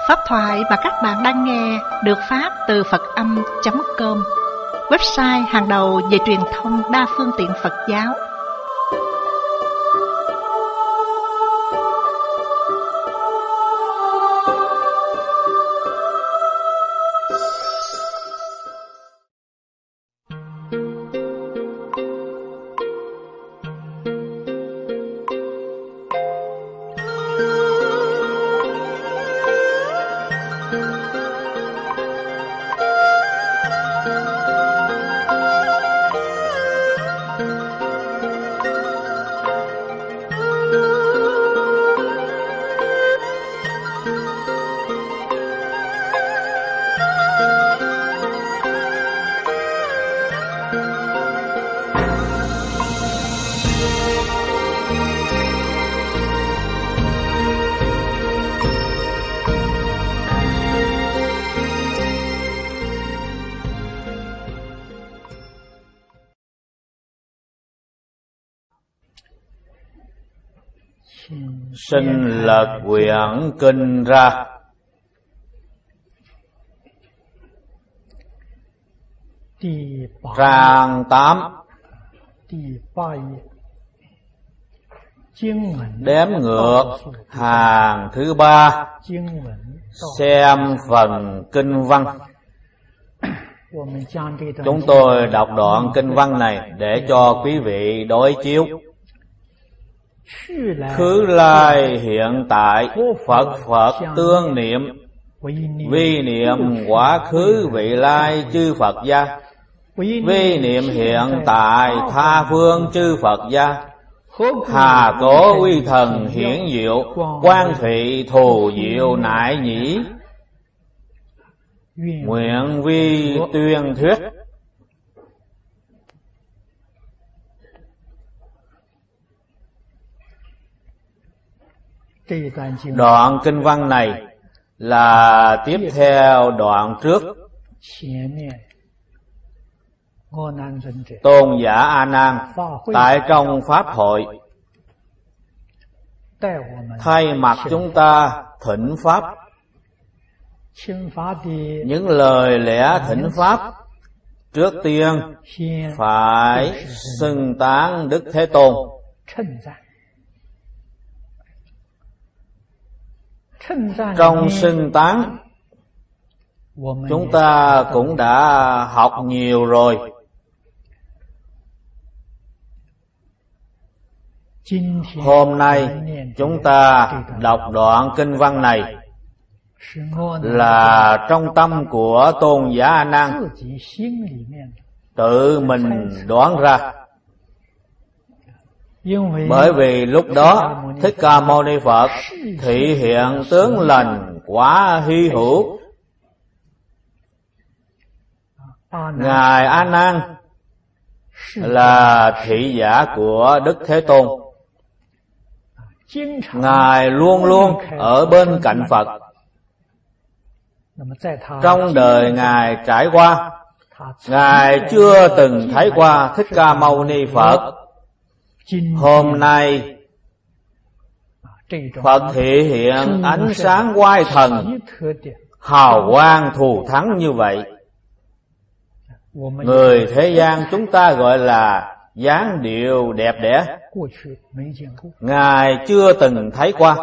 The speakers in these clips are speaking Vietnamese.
Pháp thoại mà các bạn đang nghe được phát từ Phật-âm.com, website hàng đầu về truyền thông đa phương tiện Phật giáo. Xin lật quyển kinh ra. Trang 8, đếm ngược hàng thứ 3, xem phần kinh văn. Chúng tôi đọc đoạn kinh văn này để cho quý vị đối chiếu. Khứ lai hiện tại, Phật Phật tương niệm, vi niệm quá khứ vị lai chư Phật gia, vi niệm hiện tại tha phương chư Phật gia. Hà cố uy thần hiển diệu, quan thụy thù diệu nại nhĩ, nguyện vi tuyên thuyết. Đoạn kinh văn này là tiếp theo đoạn trước. Tôn giả A Nan tại trong pháp hội thay mặt chúng ta thỉnh pháp. Những lời lẽ thỉnh pháp trước tiên phải xưng tán Đức Thế Tôn. Trong xưng tán, chúng ta cũng đã học nhiều rồi. Hôm nay chúng ta đọc đoạn kinh văn này là trong tâm của Tôn giả A Nan tự mình đoán ra. Bởi vì lúc đó Thích Ca Mâu Ni Phật thị hiện tướng lành quá hy hữu. Ngài A Nan là thị giả của Đức Thế Tôn. Ngài luôn luôn ở bên cạnh Phật. Trong đời Ngài trải qua, Ngài chưa từng thấy qua Thích Ca Mâu Ni Phật. Hôm nay Phật thị hiện ánh sáng oai thần, hào quang thù thắng như vậy. Người thế gian chúng ta gọi là dáng điệu đẹp đẽ. Ngài chưa từng thấy qua.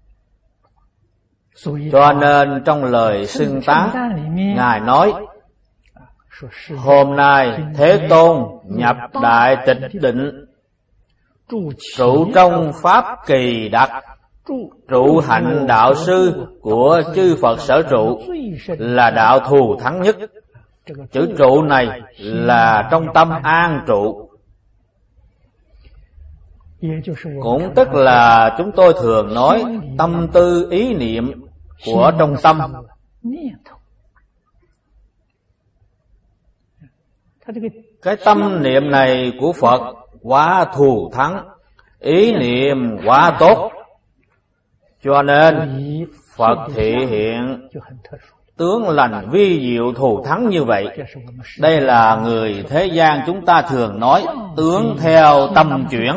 Cho nên trong lời xưng tán, Ngài nói: hôm nay Thế Tôn nhập đại tịch định, trụ trong pháp kỳ đặc, trụ hạnh đạo sư của chư Phật sở trụ, là đạo thù thắng nhất. Chữ trụ này là trong tâm an trụ. Cũng tức là chúng tôi thường nói tâm tư ý niệm của trong tâm. Cái tâm niệm này của Phật quá thù thắng, ý niệm quá tốt, cho nên Phật thị hiện tướng lành vi diệu thù thắng như vậy. Đây là người thế gian chúng ta thường nói tướng theo tâm chuyển.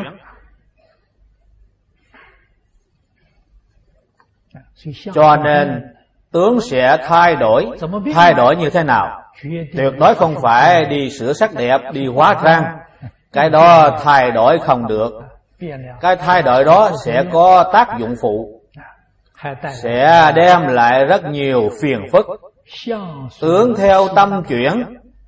Cho nên tướng sẽ thay đổi. Thay đổi như thế nào? Tuyệt đối không phải đi sửa sắc đẹp, đi hóa trang. Cái đó thay đổi không được. Cái thay đổi đó sẽ có tác dụng phụ, sẽ đem lại rất nhiều phiền phức. Tướng theo tâm chuyển,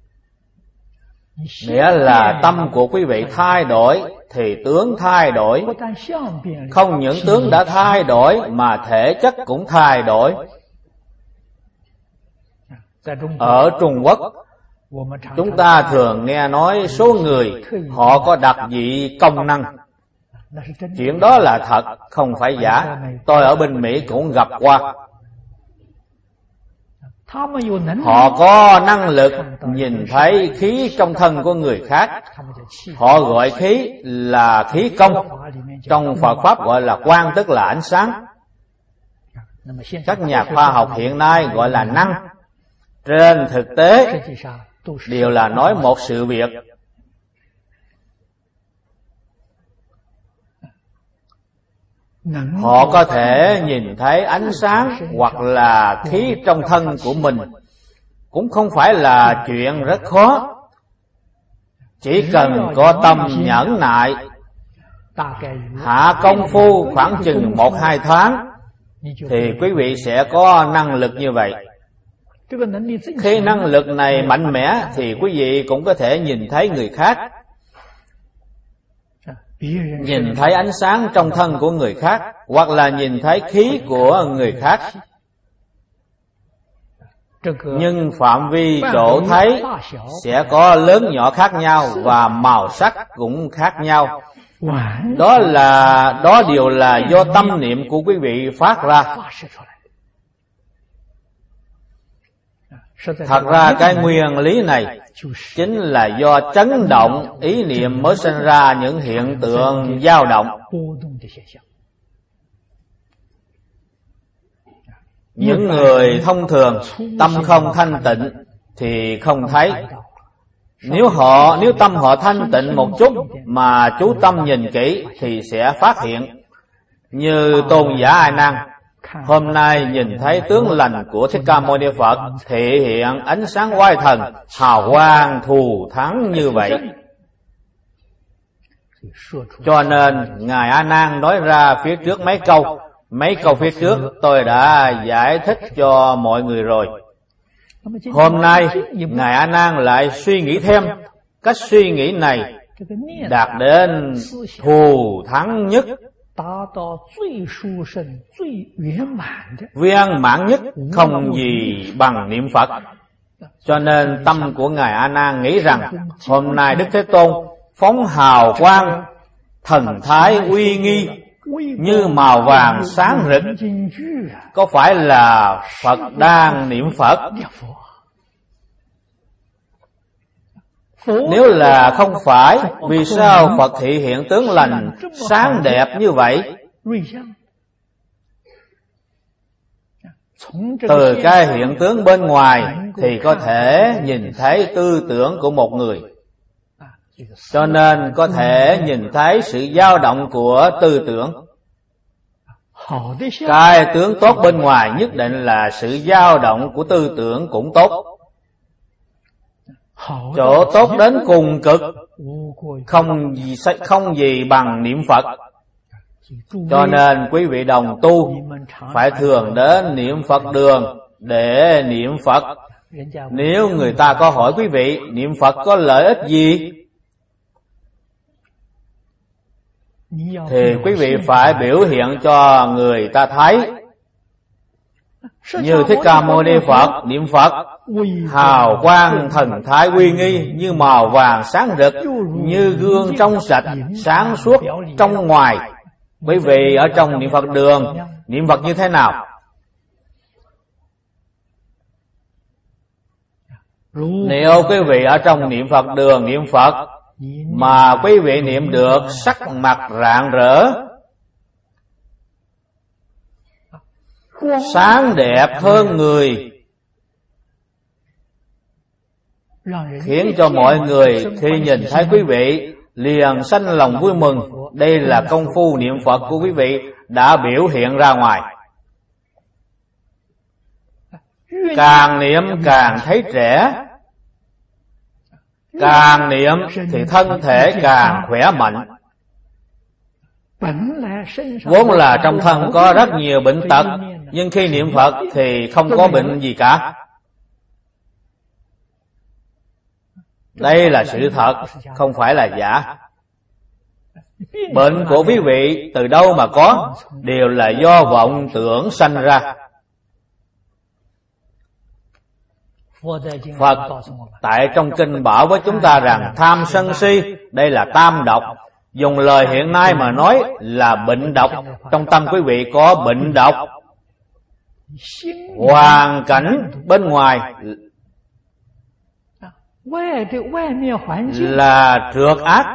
nghĩa là tâm của quý vị thay đổi thì tướng thay đổi. Không những tướng đã thay đổi mà thể chất cũng thay đổi. Ở Trung Quốc, chúng ta thường nghe nói số người họ có đặc dị công năng. Chuyện đó là thật, không phải giả. Tôi ở bên Mỹ cũng gặp qua. Họ có năng lực nhìn thấy khí trong thân của người khác. Họ gọi khí là khí công. Trong Phật Pháp gọi là quang, tức là ánh sáng. Các nhà khoa học hiện nay gọi là năng. Trên thực tế đều là nói một sự việc. Họ có thể nhìn thấy ánh sáng hoặc là khí trong thân của mình. Cũng không phải là chuyện rất khó. Chỉ cần có tâm nhẫn nại, hạ công phu khoảng chừng 1-2 tháng, thì quý vị sẽ có năng lực như vậy. Khi năng lực này mạnh mẽ thì quý vị cũng có thể nhìn thấy người khác, nhìn thấy ánh sáng trong thân của người khác, hoặc là nhìn thấy khí của người khác. Nhưng phạm vi chỗ thấy sẽ có lớn nhỏ khác nhau và màu sắc cũng khác nhau. Đó đều là do tâm niệm của quý vị phát ra. Thật ra cái nguyên lý này chính là do chấn động ý niệm mới sinh ra những hiện tượng dao động. Những người thông thường tâm không thanh tịnh thì không thấy. Nếu tâm họ thanh tịnh một chút mà chú tâm nhìn kỹ thì sẽ phát hiện. Như Tôn giả A Nan hôm nay nhìn thấy tướng lành của Thích Ca Mâu Ni Phật thể hiện ánh sáng oai thần, hào quang thù thắng như vậy. Cho nên Ngài A Nan nói ra phía trước mấy câu phía trước tôi đã giải thích cho mọi người rồi. Hôm nay Ngài A Nan lại suy nghĩ thêm. Cách suy nghĩ này đạt đến thù thắng nhất, viên mãn nhất, không gì bằng niệm Phật. Cho nên tâm của Ngài A Nan nghĩ rằng hôm nay Đức Thế Tôn phóng hào quang, thần thái uy nghi như màu vàng sáng rực, có phải là Phật đang niệm Phật? Nếu là không phải, vì sao Phật thị hiện tướng lành sáng đẹp như vậy? Từ cái hiện tướng bên ngoài thì có thể nhìn thấy tư tưởng của một người. Cho nên có thể nhìn thấy sự dao động của tư tưởng. Cái tướng tốt bên ngoài nhất định là sự dao động của tư tưởng cũng tốt. Chỗ tốt đến cùng cực, không gì bằng niệm Phật. Cho nên quý vị đồng tu phải thường đến niệm Phật đường để niệm Phật. Nếu người ta có hỏi quý vị niệm Phật có lợi ích gì, thì quý vị phải biểu hiện cho người ta thấy. Như Thích Ca Mâu Ni Phật niệm Phật, hào quang thần thái uy nghi như màu vàng sáng rực, như gương trong sạch sáng suốt trong ngoài. Quý vị ở trong niệm Phật đường niệm Phật như thế nào? Nếu quý vị ở trong niệm Phật đường niệm Phật mà quý vị niệm được sắc mặt rạng rỡ, sáng đẹp hơn người, khiến cho mọi người khi nhìn thấy quý vị liền sanh lòng vui mừng. Đây là công phu niệm Phật của quý vị đã biểu hiện ra ngoài. càng niệm càng thấy trẻ, càng niệm thì thân thể càng khỏe mạnh. Vốn là trong thân có rất nhiều bệnh tật, nhưng khi niệm Phật thì không có bệnh gì cả. Đây là sự thật, không phải là giả. Bệnh của quý vị từ đâu mà có, đều là do vọng tưởng sanh ra. Phật tại trong kinh bảo với chúng ta rằng tham sân si, đây là tam độc. Dùng lời hiện nay mà nói là bệnh độc. Trong tâm quý vị có bệnh độc. Hoàn cảnh bên ngoài là trược ác.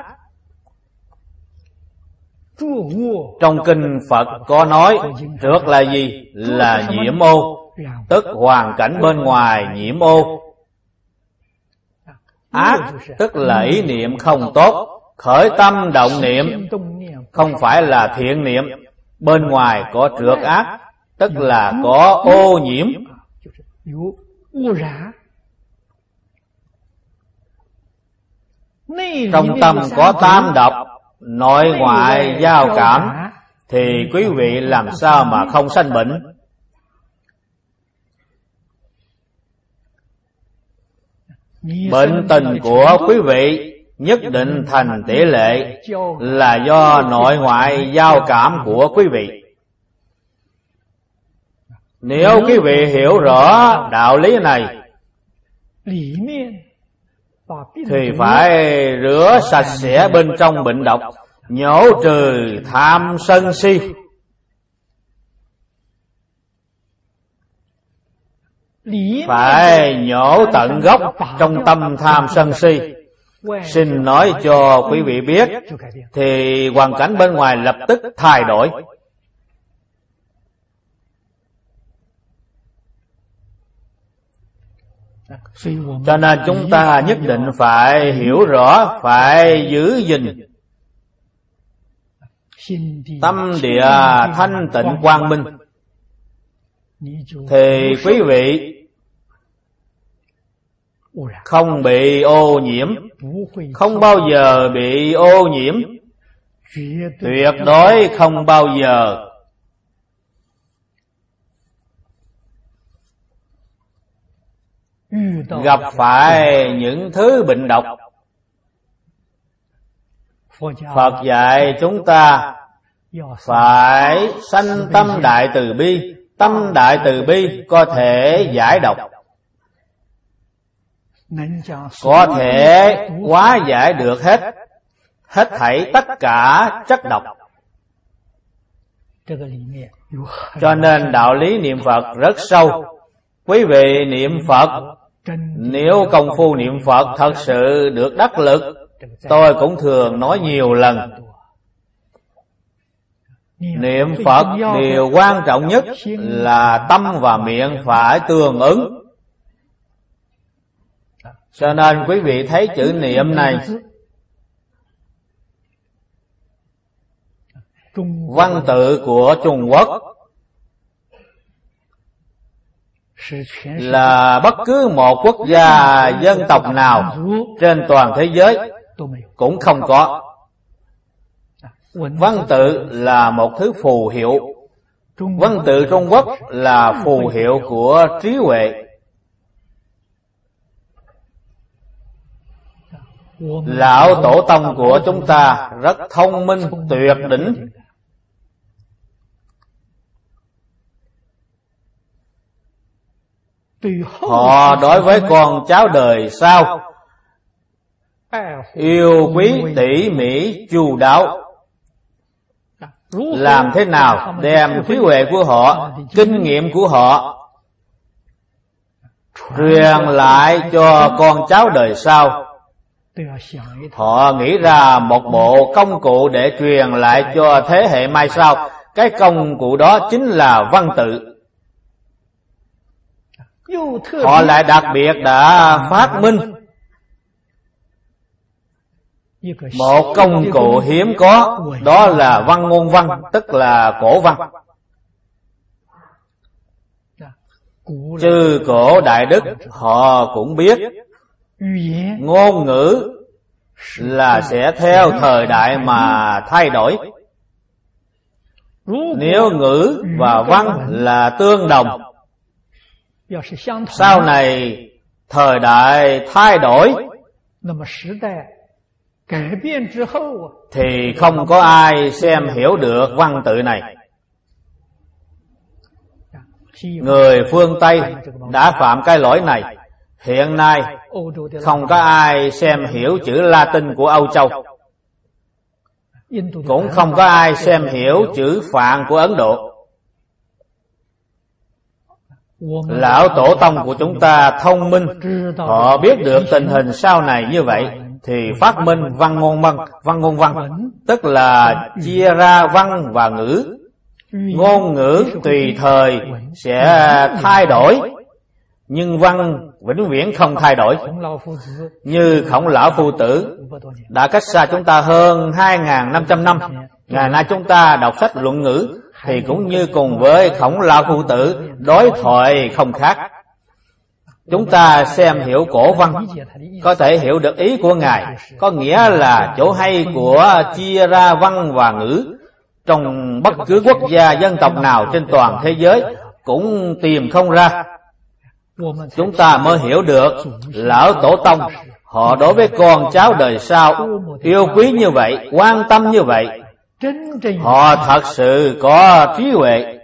Trong kinh Phật có nói trược là gì? Là nhiễm ô, tức hoàn cảnh bên ngoài nhiễm ô. Ác tức là ý niệm không tốt, khởi tâm động niệm không phải là thiện niệm. Bên ngoài có trược ác, tức là có ô nhiễm. Trong tâm có tam độc, nội ngoại giao cảm, thì quý vị làm sao mà không sanh bệnh? Bệnh tình của quý vị nhất định thành tỷ lệ là do nội ngoại giao cảm của quý vị. Nếu quý vị hiểu rõ đạo lý này thì phải rửa sạch sẽ bên trong bệnh độc, nhổ trừ tham sân si. Phải nhổ tận gốc trong tâm tham sân si. Xin nói cho quý vị biết, thì hoàn cảnh bên ngoài lập tức thay đổi. Cho nên chúng ta nhất định phải hiểu rõ, phải giữ gìn tâm địa thanh tịnh quang minh, thì quý vị không bị ô nhiễm, không bao giờ bị ô nhiễm, tuyệt đối không bao giờ gặp phải những thứ bệnh độc. Phật dạy chúng ta phải sanh tâm đại từ bi. Tâm đại từ bi có thể giải độc, có thể hóa giải được hết thảy tất cả chất độc. Cho nên đạo lý niệm Phật rất sâu. Quý vị niệm Phật, nếu công phu niệm Phật thật sự được đắc lực, tôi cũng thường nói nhiều lần, niệm Phật điều quan trọng nhất là tâm và miệng phải tương ứng. Cho nên quý vị thấy chữ niệm này, văn tự của Trung Quốc, là bất cứ một quốc gia dân tộc nào trên toàn thế giới cũng không có. Văn tự là một thứ phù hiệu. Văn tự Trung Quốc là phù hiệu của trí huệ. Lão tổ tông của chúng ta rất thông minh tuyệt đỉnh. Họ đối với con cháu đời sau yêu quý tỉ mỉ chu đáo. Làm thế nào đem trí huệ của họ, kinh nghiệm của họ truyền lại cho con cháu đời sau. Họ nghĩ ra một bộ công cụ để truyền lại cho thế hệ mai sau. Cái công cụ đó chính là văn tự. Họ lại đặc biệt đã phát minh một công cụ hiếm có, đó là văn ngôn văn, tức là cổ văn. Chư cổ đại đức họ cũng biết ngôn ngữ là sẽ theo thời đại mà thay đổi. Nếu ngữ và văn là tương đồng, sau này thời đại thay đổi thì không có ai xem hiểu được văn tự này. Người phương Tây đã phạm cái lỗi này. Hiện nay không có ai xem hiểu chữ Latin của Âu Châu, cũng không có ai xem hiểu chữ Phạn của Ấn Độ. Lão tổ tông của chúng ta thông minh, họ biết được tình hình sau này như vậy thì phát minh văn ngôn văn, tức là chia ra văn và ngữ. Ngôn ngữ tùy thời sẽ thay đổi, nhưng văn vĩnh viễn không thay đổi. Như Khổng Lão Phu Tử đã cách xa chúng ta hơn 2.500 năm. Ngày nay chúng ta đọc sách luận ngữ thì cũng như cùng với Khổng Lão Phu Tử đối thoại không khác. Chúng ta xem hiểu cổ văn, có thể hiểu được ý của Ngài, có nghĩa là chỗ hay của chia ra văn và ngữ. Trong bất cứ quốc gia dân tộc nào trên toàn thế giới cũng tìm không ra. Chúng ta mới hiểu được lão tổ tông họ đối với con cháu đời sau yêu quý như vậy, quan tâm như vậy. Họ thật sự có trí huệ.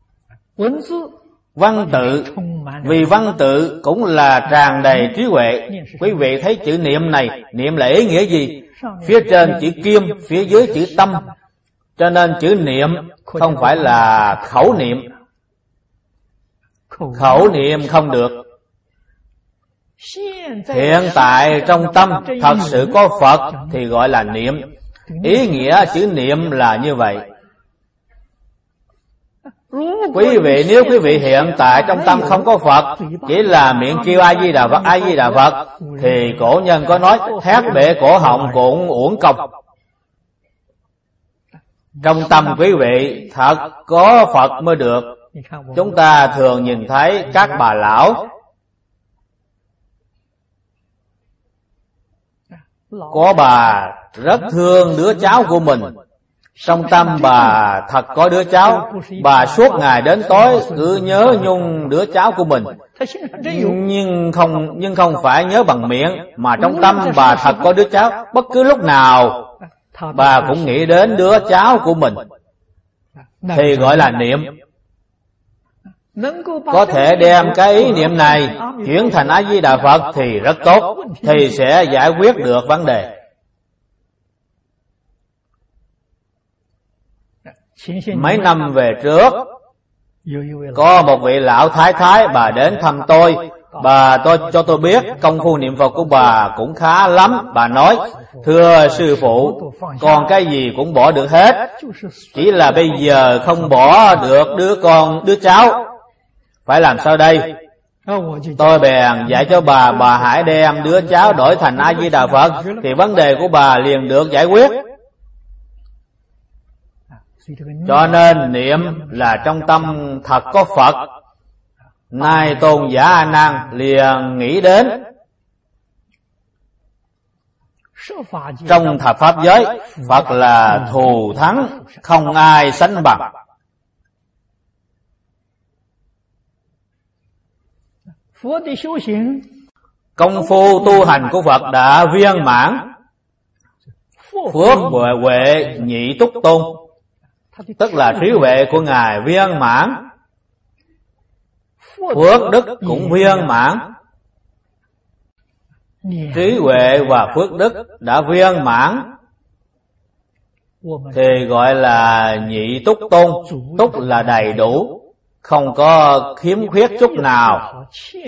Văn tự, vì văn tự cũng là tràn đầy trí huệ. Quý vị thấy chữ niệm này, niệm là ý nghĩa gì? Phía trên chữ kim, phía dưới chữ tâm. Cho nên chữ niệm không phải là khẩu niệm. Khẩu niệm không được. Hiện tại trong tâm thật sự có Phật thì gọi là niệm. Ý nghĩa chữ niệm là như vậy. Quý vị, nếu quý vị hiện tại trong tâm không có Phật, chỉ là miệng kêu A Di Đà Phật, A Di Đà Phật, thì cổ nhân có nói thét bể cổ họng cũng uổng công. Trong tâm quý vị thật có Phật mới được. Chúng ta thường nhìn thấy các bà lão có bà rất thương đứa cháu của mình. Trong tâm bà thật có đứa cháu, bà suốt ngày đến tối cứ nhớ nhung đứa cháu của mình. Nhưng không phải nhớ bằng miệng, mà trong tâm bà thật có đứa cháu. Bất cứ lúc nào bà cũng nghĩ đến đứa cháu của mình, thì gọi là niệm. Có thể đem cái ý niệm này chuyển thành A Di Đà Phật thì rất tốt, thì sẽ giải quyết được vấn đề. Mấy năm về trước, có một vị lão thái thái bà đến thăm tôi. Bà cho tôi biết công phu niệm Phật của bà cũng khá lắm. Bà nói: thưa sư phụ, con cái gì cũng bỏ được hết, chỉ là bây giờ không bỏ được đứa cháu, phải làm sao đây? Tôi bèn dạy cho bà hãy đem đứa cháu đổi thành A Di Đà Phật, thì vấn đề của bà liền được giải quyết. Cho nên niệm là trong tâm thật có Phật. Nay tôn giả A Nan liền nghĩ đến trong thập pháp giới, Phật là thù thắng, không ai sánh bằng. Công phu tu hành của Phật đã viên mãn. Phước huệ nhị túc tôn, tức là trí huệ của Ngài viên mãn, phước đức cũng viên mãn. Trí huệ và phước đức đã viên mãn thì gọi là nhị túc tôn. Túc là đầy đủ, không có khiếm khuyết chút nào.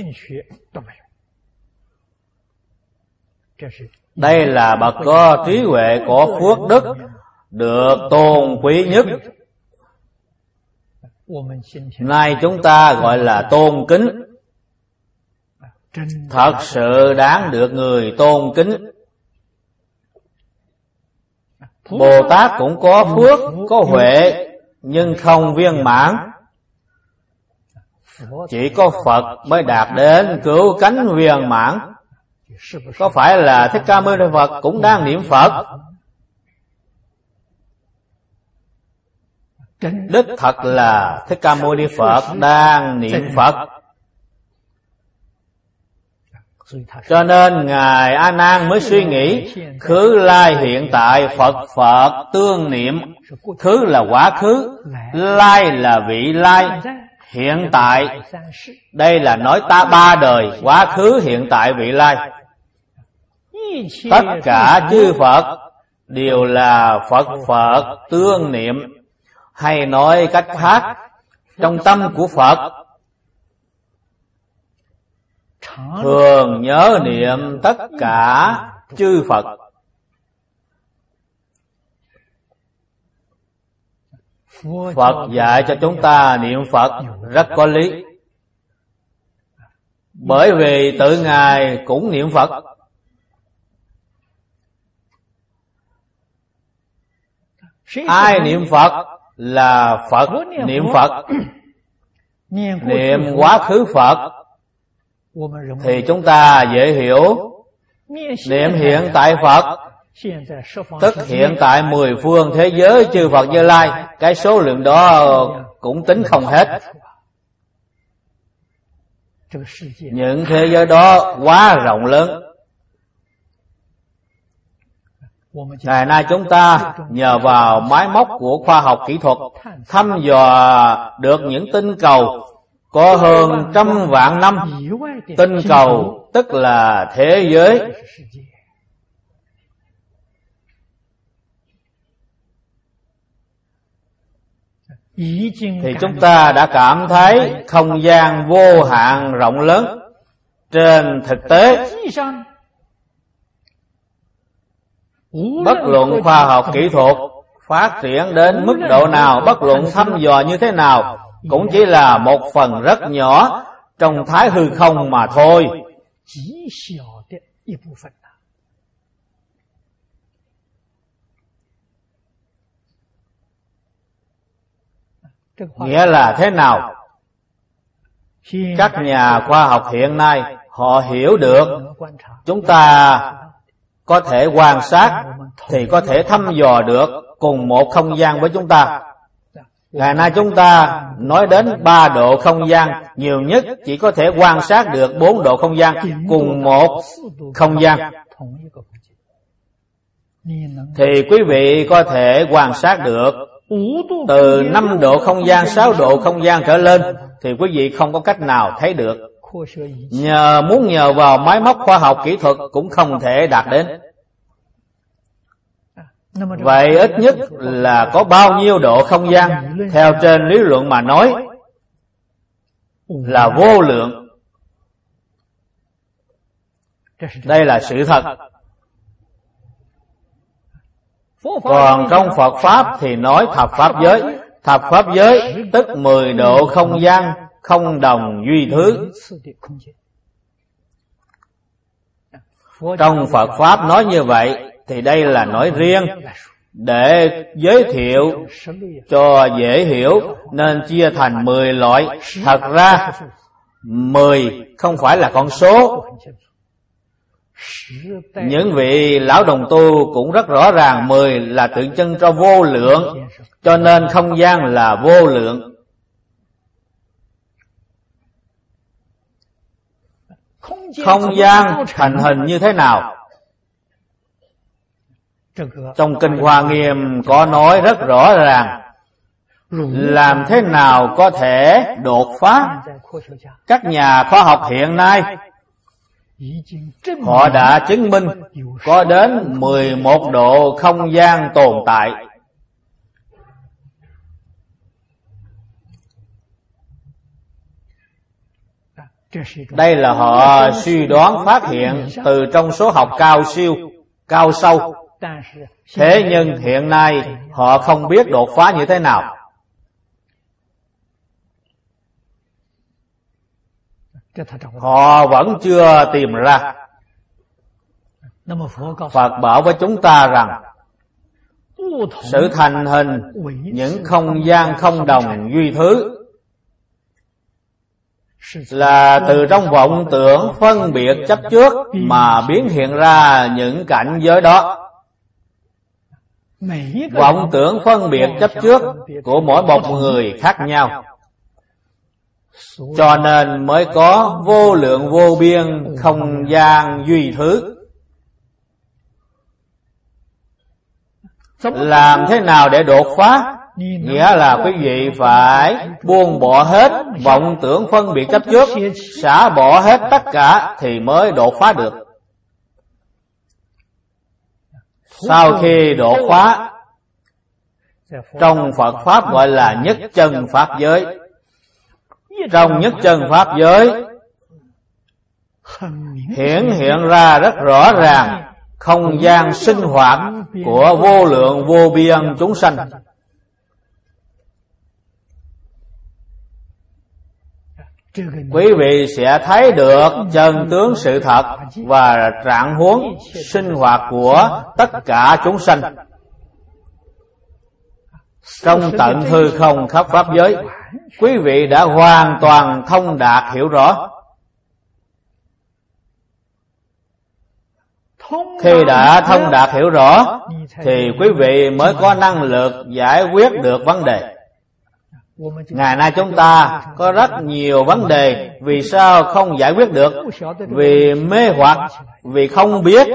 Đây là bậc có trí huệ, có phước đức, được tôn quý nhất. Nay chúng ta gọi là tôn kính, thật sự đáng được người tôn kính. Bồ Tát cũng có phước, có huệ, nhưng không viên mãn. Chỉ có Phật mới đạt đến cứu cánh viên mãn. Có phải là Thích Ca Mâu Ni Phật cũng đang niệm Phật? Đích thật là Thích Ca Mâu Ni Phật đang niệm Phật. Cho nên Ngài A Nan mới suy nghĩ khứ lai hiện tại Phật Phật tương niệm. Khứ là quá khứ, lai là vị lai, hiện tại đây là nói ta ba đời, quá khứ hiện tại vị lai. Tất cả chư Phật đều là Phật Phật tương niệm, hay nói cách khác, trong tâm của Phật thường nhớ niệm tất cả chư Phật. Phật dạy cho chúng ta niệm Phật rất có lý, bởi vì tự Ngài cũng niệm Phật. Ai niệm Phật là Phật niệm Phật. Niệm quá khứ Phật thì chúng ta dễ hiểu. Niệm hiện tại Phật tức hiện tại 10 phương thế giới chư Phật Như Lai, cái số lượng đó cũng tính không hết. Những thế giới đó quá rộng lớn. Ngày nay chúng ta nhờ vào máy móc của khoa học kỹ thuật thăm dò được những tinh cầu có hơn trăm vạn năm. Tinh cầu tức là thế giới. Thì chúng ta đã cảm thấy không gian vô hạn rộng lớn. Trên thực tế, bất luận khoa học kỹ thuật phát triển đến mức độ nào, bất luận thăm dò như thế nào, cũng chỉ là một phần rất nhỏ trong thái hư không mà thôi. Nghĩa là thế nào? Các nhà khoa học hiện nay họ hiểu được chúng ta có thể quan sát thì có thể thăm dò được cùng một không gian với chúng ta. Ngày nay chúng ta nói đến 3 độ không gian, nhiều nhất chỉ có thể quan sát được 4 độ không gian cùng một không gian. Thì quý vị có thể quan sát được từ 5 độ không gian, 6 độ không gian trở lên thì quý vị không có cách nào thấy được. Muốn nhờ vào máy móc khoa học kỹ thuật cũng không thể đạt đến. Vậy ít nhất là có bao nhiêu độ không gian? Theo trên lý luận mà nói là vô lượng. Đây là sự thật. Còn trong Phật Pháp thì nói thập Pháp giới. Thập Pháp giới tức 10 độ không gian không đồng duy thứ. Trong Phật Pháp nói như vậy thì đây là nói riêng để giới thiệu cho dễ hiểu nên chia thành 10 loại. Thật ra 10 không phải là con số. Những vị lão đồng tu cũng rất rõ ràng 10 là tượng trưng cho vô lượng, cho nên không gian là vô lượng. Không gian thành hình như thế nào? Trong Kinh Hoa Nghiêm có nói rất rõ ràng. Làm thế nào có thể đột phá? Các nhà khoa học hiện nay họ đã chứng minh có đến 11 độ không gian tồn tại. Đây là họ suy đoán phát hiện từ trong số học cao siêu, cao sâu. Thế nhưng hiện nay họ không biết đột phá như thế nào. Họ vẫn chưa tìm ra. Phật bảo với chúng ta rằng sự thành hình những không gian không đồng duy thứ là từ trong vọng tưởng phân biệt chấp trước mà biến hiện ra những cảnh giới đó. Vọng tưởng phân biệt chấp trước của mỗi một người khác nhau, cho nên mới có vô lượng vô biên không gian duy thứ. Làm thế nào để đột phá? Nghĩa là quý vị phải buông bỏ hết vọng tưởng phân biệt chấp trước, xả bỏ hết tất cả thì mới đột phá được. Sau khi đột phá, trong Phật Pháp gọi là nhất chân Pháp giới. Trong nhất chân Pháp giới hiển hiện ra rất rõ ràng không gian sinh hoạt của vô lượng vô biên chúng sanh. Quý vị sẽ thấy được chân tướng sự thật và trạng huống sinh hoạt của tất cả chúng sanh trong tận hư không khắp pháp giới. Quý vị đã hoàn toàn thông đạt hiểu rõ. Khi đã thông đạt hiểu rõ thì quý vị mới có năng lực giải quyết được vấn đề. Ngày nay chúng ta có rất nhiều vấn đề, vì sao không giải quyết được? Vì mê hoặc, vì không biết,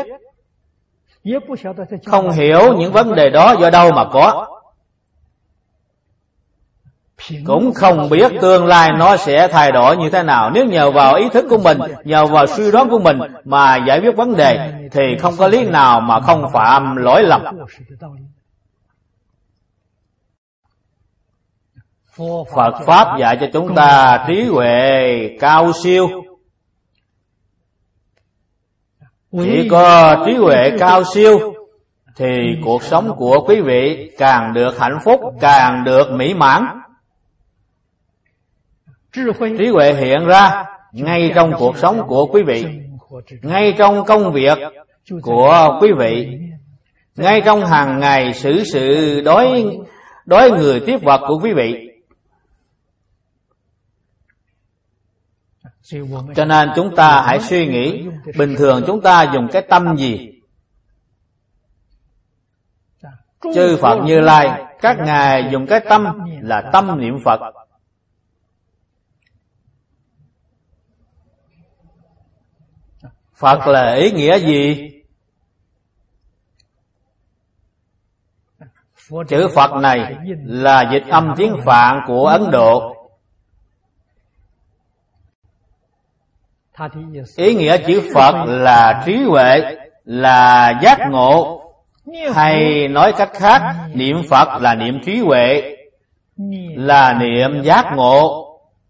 không hiểu những vấn đề đó do đâu mà có, cũng không biết tương lai nó sẽ thay đổi như thế nào. Nếu nhờ vào ý thức của mình, nhờ vào suy đoán của mình mà giải quyết vấn đề thì không có lý nào mà không phạm lỗi lầm. Phật Pháp dạy cho chúng ta trí huệ cao siêu. Chỉ có trí huệ cao siêu thì cuộc sống của quý vị càng được hạnh phúc, càng được mỹ mãn. Trí huệ hiện ra ngay trong cuộc sống của quý vị, ngay trong công việc của quý vị, ngay trong hàng ngày xử sự đối người tiếp vật của quý vị. Cho nên chúng ta hãy suy nghĩ, bình thường chúng ta dùng cái tâm gì? Chư Phật Như Lai, các ngài dùng cái tâm là tâm niệm Phật. Phật là ý nghĩa gì? Chữ Phật này là dịch âm tiếng Phạn của Ấn Độ. Ý nghĩa chữ Phật là trí huệ, là giác ngộ, hay nói cách khác, niệm Phật là niệm trí huệ, là niệm giác ngộ.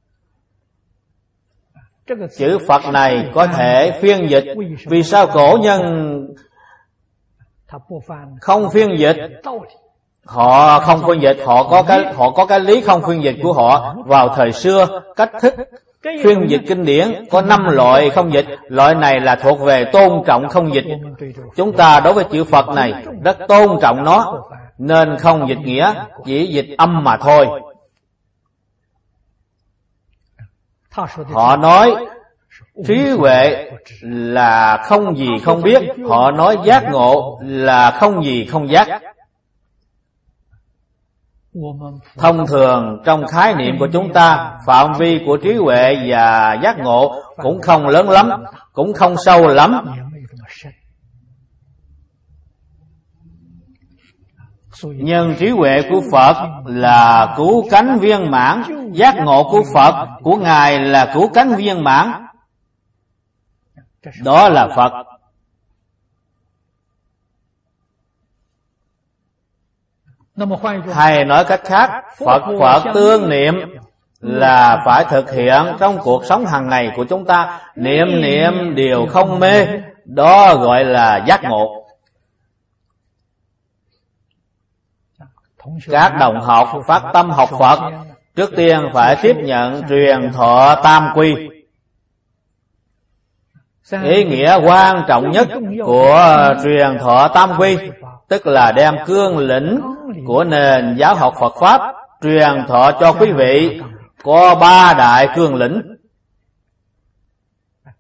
Chữ Phật này có thể phiên dịch. Vì sao cổ nhân không phiên dịch? Họ không phiên dịch, họ có cái lý không phiên dịch của họ. Vào thời xưa, cách thức phiên dịch kinh điển có 5 loại không dịch. Loại này là thuộc về tôn trọng không dịch. Chúng ta đối với chữ Phật này rất tôn trọng nó, nên không dịch nghĩa, chỉ dịch âm mà thôi. Họ nói trí huệ là không gì không biết, họ nói giác ngộ là không gì không giác. Thông thường trong khái niệm của chúng ta, phạm vi của trí huệ và giác ngộ cũng không lớn lắm, cũng không sâu lắm. Nhưng trí huệ của Phật là cứu cánh viên mãn, giác ngộ của Phật của Ngài là cứu cánh viên mãn. Đó là Phật. Hay nói cách khác, Phật tương niệm là phải thực hiện trong cuộc sống hàng ngày của chúng ta. Niệm niệm điều không mê, đó gọi là giác ngộ. Các đồng học phát tâm học Phật, trước tiên phải tiếp nhận truyền thọ tam quy. Ý nghĩa quan trọng nhất của truyền thọ tam quy tức là đem cương lĩnh của nền giáo học Phật Pháp truyền thọ cho quý vị. Có 3 đại cương lĩnh.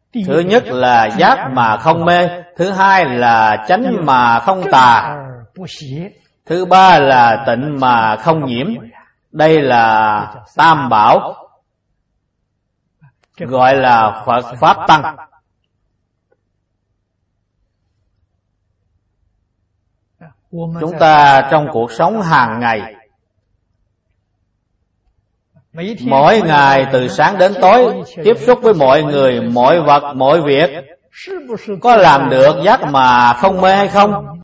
Thứ nhất là giác mà không mê, thứ hai là chánh mà không tà, thứ ba là tịnh mà không nhiễm. Đây là tam bảo, gọi là Phật Pháp Tăng. Chúng ta trong cuộc sống hàng ngày, mỗi ngày từ sáng đến tối tiếp xúc với mọi người, mọi vật, mọi việc, có làm được giác mà không mê hay không?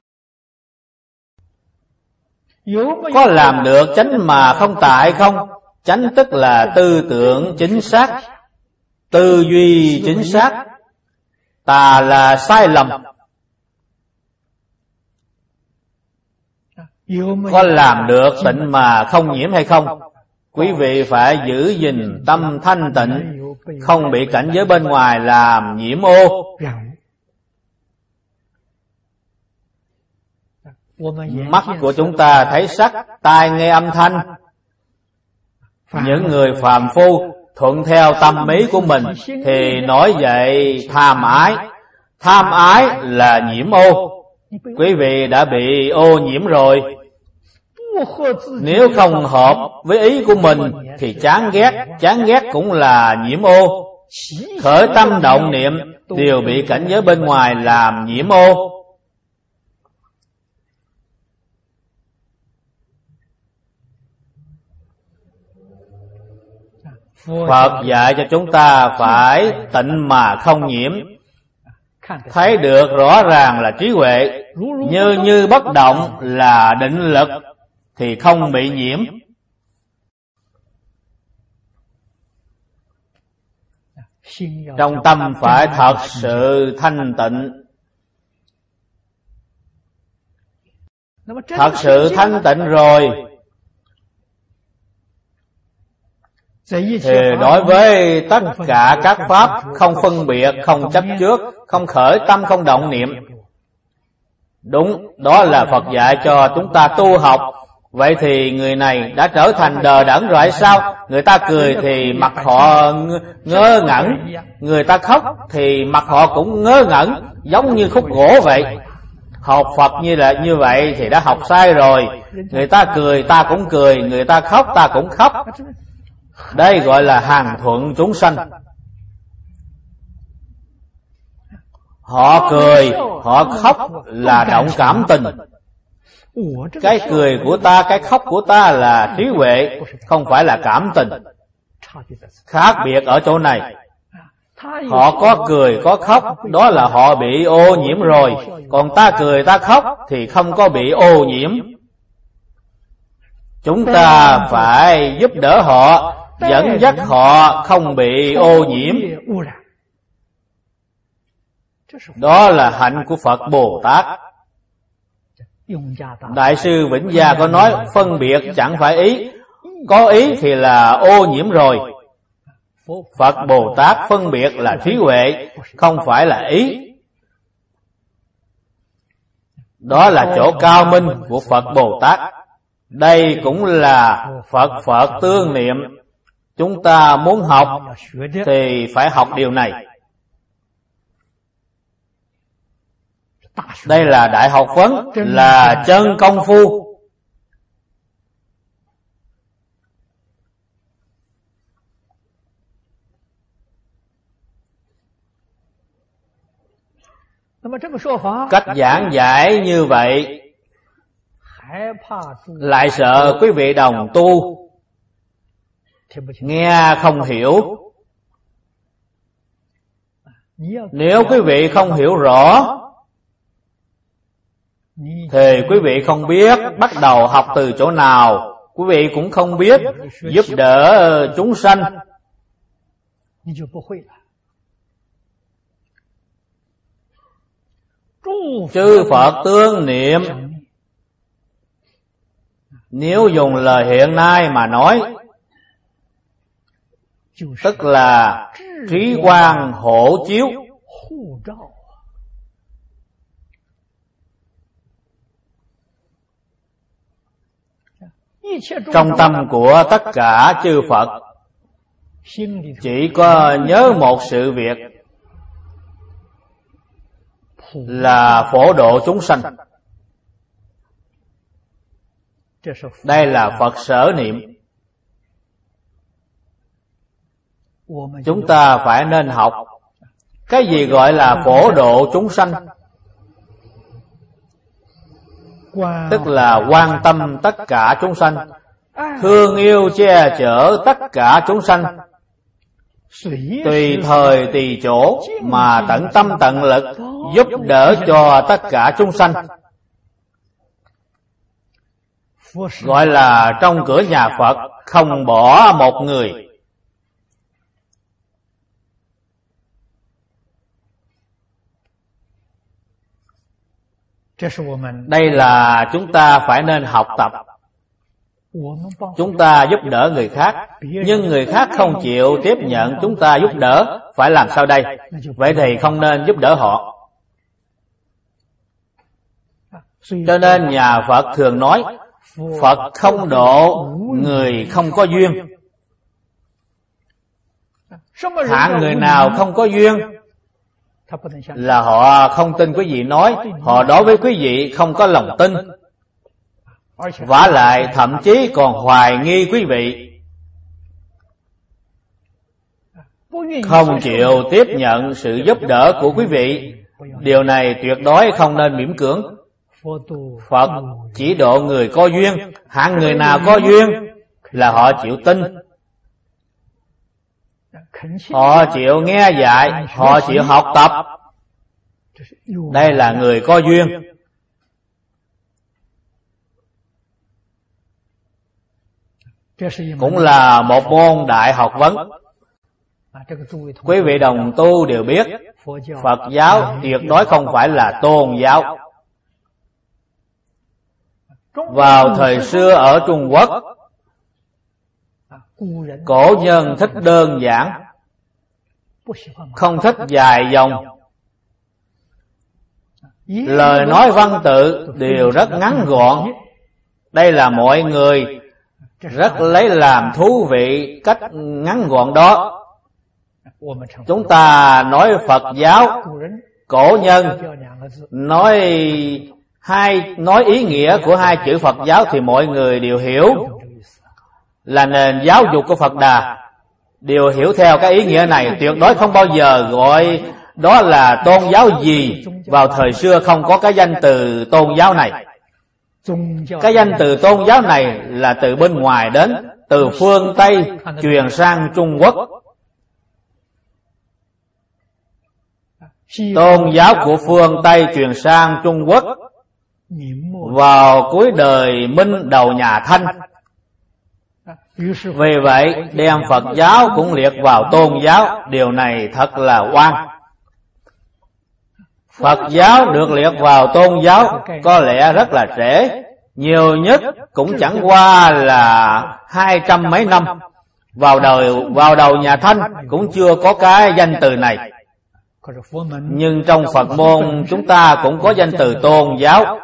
Có làm được chánh mà không tà hay không? Chánh tức là tư tưởng chính xác, tư duy chính xác. Tà là sai lầm. Có làm được tịnh mà không nhiễm hay không? Quý vị phải giữ gìn tâm thanh tịnh, không bị cảnh giới bên ngoài làm nhiễm ô. Mắt của chúng ta thấy sắc, tai nghe âm thanh. Những người phàm phu thuận theo tâm ý của mình thì nổi dậy tham ái. Tham ái là nhiễm ô. Quý vị đã bị ô nhiễm rồi. Nếu không hợp với ý của mình thì chán ghét cũng là nhiễm ô. Khởi tâm động niệm đều bị cảnh giới bên ngoài làm nhiễm ô. Phật dạy cho chúng ta phải tịnh mà không nhiễm. Thấy được rõ ràng là trí huệ, như bất động là định lực thì không bị nhiễm. Trong tâm phải thật sự thanh tịnh. Thật sự thanh tịnh rồi thì đối với tất cả các pháp không phân biệt, không chấp trước, không khởi tâm, không động niệm. Đúng, đó là Phật dạy cho chúng ta tu học. Vậy thì người này đã trở thành đờ đẫn rồi hay sao? Người ta cười thì mặt họ ngơ ngẩn, người ta khóc thì mặt họ cũng ngơ ngẩn, giống như khúc gỗ vậy. Học Phật như vậy thì đã học sai rồi. Người ta cười ta cũng cười, người ta khóc ta cũng khóc. Đây gọi là hàng thuận chúng sanh. Họ cười, họ khóc là động cảm tình. Cái cười của ta, cái khóc của ta là trí huệ, không phải là cảm tình. Khác biệt ở chỗ này. Họ có cười có khóc, đó là họ bị ô nhiễm rồi. Còn ta cười ta khóc thì không có bị ô nhiễm. Chúng ta phải giúp đỡ họ, dẫn dắt họ không bị ô nhiễm. Đó là hạnh của Phật Bồ Tát. Đại sư Vĩnh Gia có nói phân biệt chẳng phải ý, có ý thì là ô nhiễm rồi. Phật Bồ Tát phân biệt là trí huệ, không phải là ý. Đó là chỗ cao minh của Phật Bồ Tát. Đây cũng là Phật tương niệm. Chúng ta muốn học thì phải học điều này. Đây là đại học vấn, là chân công phu. Cách giảng giải như vậy lại sợ quý vị đồng tu nghe không hiểu. Nếu quý vị không hiểu rõ thì quý vị không biết bắt đầu học từ chỗ nào, quý vị cũng không biết giúp đỡ chúng sanh. Chư Phật tương niệm, nếu dùng lời hiện nay mà nói, tức là trí quang hộ chiếu. Trong tâm của tất cả chư Phật chỉ có nhớ một sự việc, là phổ độ chúng sanh. Đây là Phật sở niệm. Chúng ta phải nên học cái gì gọi là phổ độ chúng sanh, tức là quan tâm tất cả chúng sanh, thương yêu che chở tất cả chúng sanh, tùy thời tùy chỗ mà tận tâm tận lực giúp đỡ cho tất cả chúng sanh. Gọi là trong cửa nhà Phật không bỏ một người. Đây là chúng ta phải nên học tập. Chúng ta giúp đỡ người khác, nhưng người khác không chịu tiếp nhận chúng ta giúp đỡ, phải làm sao đây? Vậy thì không nên giúp đỡ họ. Cho nên nhà Phật thường nói Phật không độ người không có duyên. Hạng người nào không có duyên là họ không tin quý vị nói, họ đối với quý vị không có lòng tin, vả lại thậm chí còn hoài nghi quý vị, không chịu tiếp nhận sự giúp đỡ của quý vị. Điều này tuyệt đối không nên miễn cưỡng. Phật chỉ độ người có duyên. Hạng người nào có duyên là họ chịu tin, họ chịu nghe dạy, họ chịu học tập. Đây là người có duyên. Cũng là một môn đại học vấn. Quý vị đồng tu đều biết Phật giáo tuyệt đối không phải là tôn giáo. Vào thời xưa ở Trung Quốc, cổ nhân thích đơn giản, không thích dài dòng. Lời nói văn tự đều rất ngắn gọn. Đây là mọi người rất lấy làm thú vị cách ngắn gọn đó. Chúng ta nói Phật giáo, cổ nhân nói ý nghĩa của hai chữ Phật giáo thì mọi người đều hiểu, là nền giáo dục của Phật Đà, đều hiểu theo cái ý nghĩa này. Tuyệt đối không bao giờ gọi đó là tôn giáo gì. Vào thời xưa không có cái danh từ tôn giáo này. Cái danh từ tôn giáo này là từ bên ngoài đến, từ phương Tây truyền sang Trung Quốc. Tôn giáo của phương Tây truyền sang Trung Quốc vào cuối đời Minh đầu nhà Thanh. Vì vậy đem Phật giáo cũng liệt vào tôn giáo. Điều này thật là oan. Phật giáo được liệt vào tôn giáo có lẽ rất là trễ, nhiều nhất cũng chẳng qua là 200 mấy năm. Vào đầu nhà Thanh cũng chưa có cái danh từ này. Nhưng trong Phật môn chúng ta cũng có danh từ tôn giáo.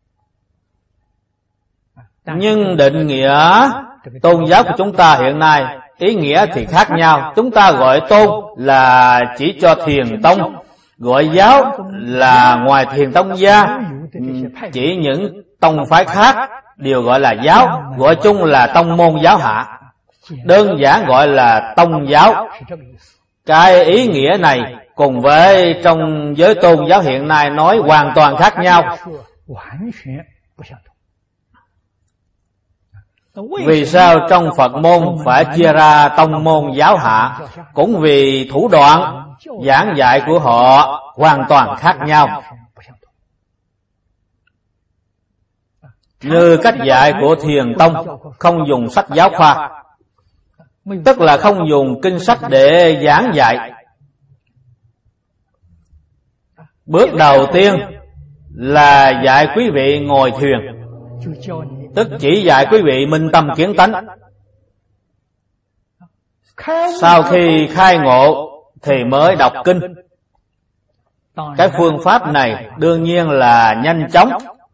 Nhưng định nghĩa tôn giáo của chúng ta hiện nay ý nghĩa thì khác nhau. Chúng ta gọi tôn là chỉ cho thiền tông, gọi giáo là ngoài thiền tông gia, chỉ những tông phái khác đều gọi là giáo, gọi chung là tông môn giáo hạ, đơn giản gọi là tông giáo. Cái ý nghĩa này cùng với trong giới tôn giáo hiện nay nói hoàn toàn khác nhau. Vì sao trong Phật môn phải chia ra tông môn giáo hạ? Cũng vì thủ đoạn giảng dạy của họ hoàn toàn khác nhau. Như cách dạy của Thiền tông không dùng sách giáo khoa, tức là không dùng kinh sách để giảng dạy. Bước đầu tiên là dạy quý vị ngồi thiền, tức chỉ dạy quý vị minh tâm kiến tánh. Sau khi khai ngộ thì mới đọc kinh. Cái phương pháp này đương nhiên là nhanh chóng.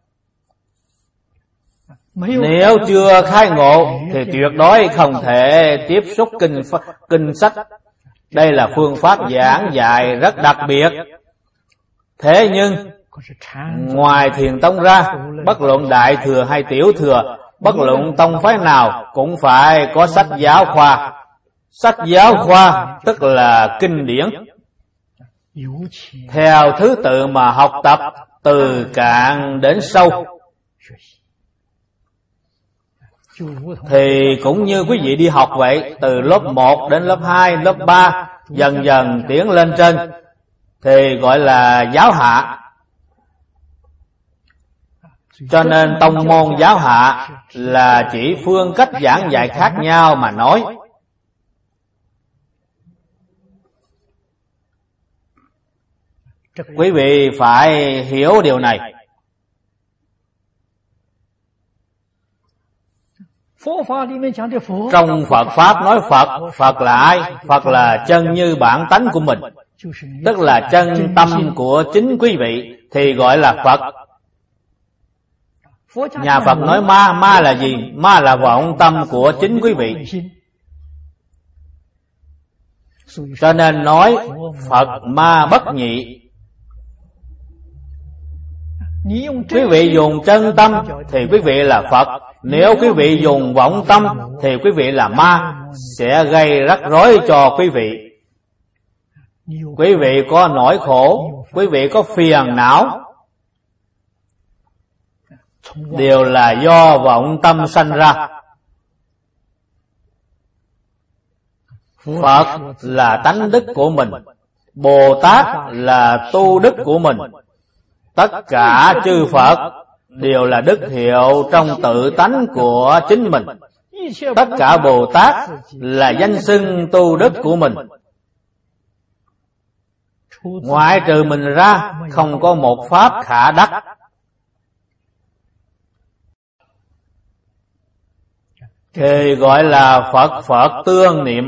Nếu chưa khai ngộ thì tuyệt đối không thể tiếp xúc kinh sách. Đây là phương pháp giảng dạy rất đặc biệt. Thế nhưng ngoài Thiền tông ra, bất luận Đại thừa hay Tiểu thừa, bất luận tông phái nào cũng phải có sách giáo khoa. Sách giáo khoa tức là kinh điển, theo thứ tự mà học tập từ cạn đến sâu. Thì cũng như quý vị đi học vậy, từ lớp 1 đến lớp 2, lớp 3, dần dần tiến lên trên, thì gọi là giáo hạ. Cho nên tông môn giáo hạ là chỉ phương cách giảng dạy khác nhau mà nói. Quý vị phải hiểu điều này. Trong Phật Pháp nói Phật là ai? Phật là chân như bản tánh của mình, tức là chân tâm của chính quý vị thì gọi là Phật. Nhà Phật nói ma là gì? Ma là vọng tâm của chính quý vị. Cho nên nói Phật ma bất nhị. Quý vị dùng chân tâm thì quý vị là Phật. Nếu quý vị dùng vọng tâm thì quý vị là ma, sẽ gây rắc rối cho quý vị. Quý vị có nỗi khổ, quý vị có phiền não, đều là do vọng tâm sanh ra. Phật là tánh đức của mình, Bồ Tát là tu đức của mình. Tất cả chư Phật đều là đức hiệu trong tự tánh của chính mình. Tất cả Bồ Tát là danh xưng tu đức của mình. Ngoại trừ mình ra, không có một pháp khả đắc. Thì gọi là Phật tương niệm.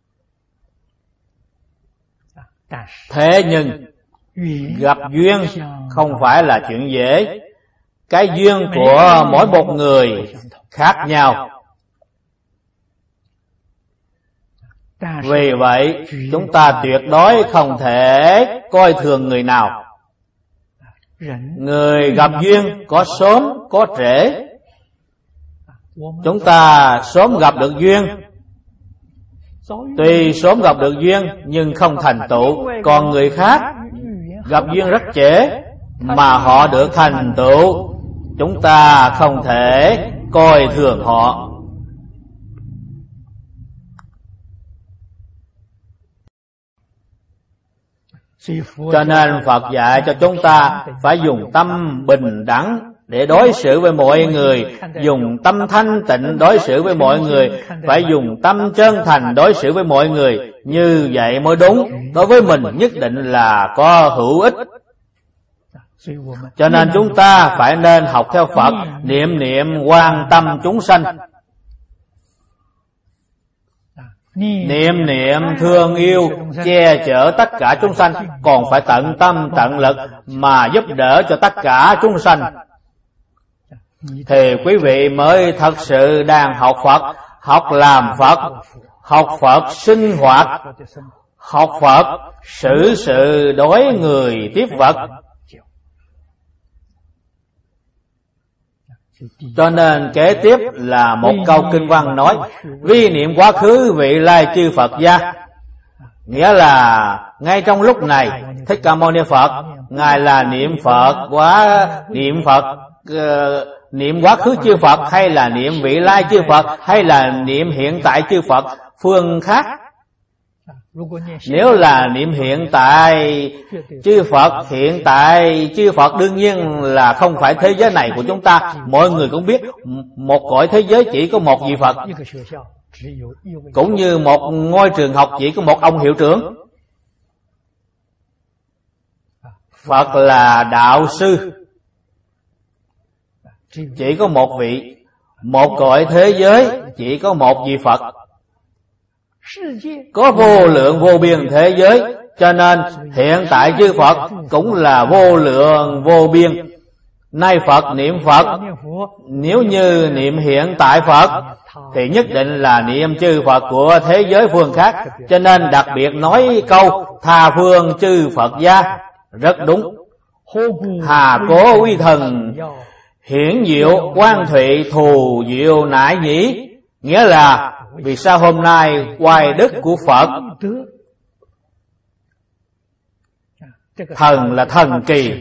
Thế nhưng gặp duyên không phải là chuyện dễ. Cái duyên của mỗi một người khác nhau. Vì vậy chúng ta tuyệt đối không thể coi thường người nào. Người gặp duyên có sớm có trễ. Chúng ta sớm gặp được duyên, tuy sớm gặp được duyên nhưng không thành tựu. Còn người khác gặp duyên rất trễ mà họ được thành tựu, chúng ta không thể coi thường họ. Cho nên Phật dạy cho chúng ta phải dùng tâm bình đẳng để đối xử với mọi người, dùng tâm thanh tịnh đối xử với mọi người, phải dùng tâm chân thành đối xử với mọi người. Như vậy mới đúng, đối với mình nhất định là có hữu ích. Cho nên chúng ta phải nên học theo Phật, niệm quan tâm chúng sanh, niệm thương yêu che chở tất cả chúng sanh, còn phải tận tâm tận lực mà giúp đỡ cho tất cả chúng sanh. Thì quý vị mới thật sự đang học Phật, học làm Phật, học Phật sinh hoạt, học Phật xử sự đối người tiếp vật. Cho nên kế tiếp là một câu kinh văn nói: vi niệm quá khứ vị lai chư Phật gia. Nghĩa là ngay trong lúc này Thích Ca Mâu Ni Phật Ngài là niệm niệm quá khứ chư Phật, hay là niệm vị lai chư Phật, hay là niệm hiện tại chư Phật phương khác. Nếu là niệm hiện tại chư Phật, hiện tại chư Phật đương nhiên là không phải thế giới này của chúng ta. Mọi người cũng biết một cõi thế giới chỉ có một vị Phật, cũng như một ngôi trường học chỉ có một ông hiệu trưởng. Phật là đạo sư, chỉ có một vị. Một cõi thế giới chỉ có một vị Phật, có vô lượng vô biên thế giới. Cho nên hiện tại chư Phật cũng là vô lượng vô biên. Nay Phật niệm Phật, nếu như niệm hiện tại Phật thì nhất định là niệm chư Phật của thế giới phương khác. Cho nên đặc biệt nói câu tha phương chư Phật gia rất đúng. Hà cố uy thần hiển diệu quan thụy thù diệu nại nhĩ. Nghĩa là vì sao hôm nay oai đức của Phật, thần là thần kỳ,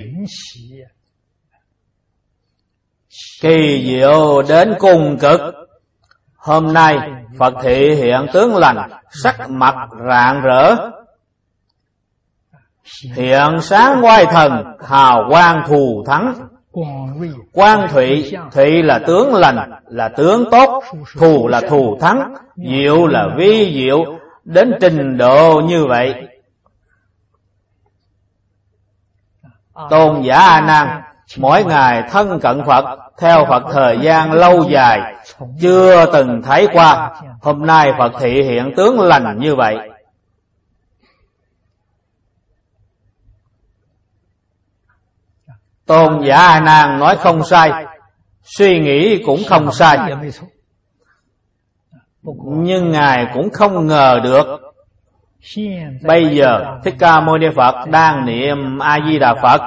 kỳ diệu đến cùng cực. Hôm nay Phật thị hiện tướng lành, sắc mặt rạng rỡ, hiện sáng oai thần, hào quang thù thắng. Quang thụy, thụy là tướng lành, là tướng tốt, thù là thù thắng, diệu là vi diệu, đến trình độ như vậy. Tôn giả A Nan mỗi ngày thân cận Phật, theo Phật thời gian lâu dài, chưa từng thấy qua. Hôm nay Phật thị hiện tướng lành như vậy. Tôn giả A Nan nói không sai, suy nghĩ cũng không sai, nhưng Ngài cũng không ngờ được bây giờ Thích Ca Mâu Ni Phật đang niệm A Di Đà Phật,